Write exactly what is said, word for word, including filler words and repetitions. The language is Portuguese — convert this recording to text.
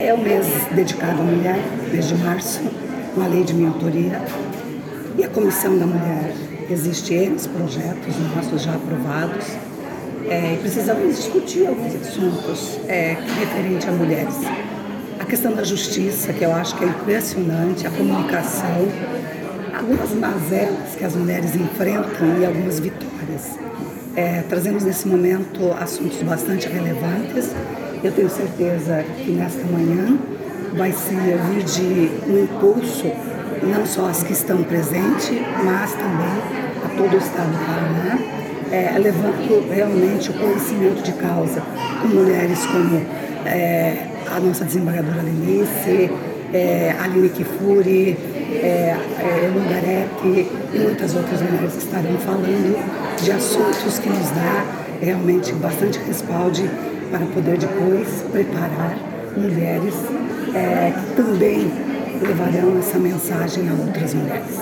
É o mês dedicado à mulher, mês de março, uma lei de minha autoria. E a Comissão da Mulher, existe N projetos nossos já aprovados, é, e precisamos discutir alguns assuntos é, referentes a mulheres. A questão da justiça, que eu acho que é impressionante, a comunicação, algumas mazelas que as mulheres enfrentam e algumas vitórias. É, trazemos nesse momento assuntos bastante relevantes. Eu tenho certeza que nesta manhã vai servir de um impulso, não só às que estão presentes, mas também a todo o Estado do Paraná, é, levando realmente o conhecimento de causa com mulheres como é, a nossa desembargadora Lenice, é, Aline Kifuri, é, é, Lungarete e muitas outras mulheres que estarão falando de assuntos que nos dá realmente bastante respaldo para poder depois preparar mulheres é, que também levarão essa mensagem a outras mulheres.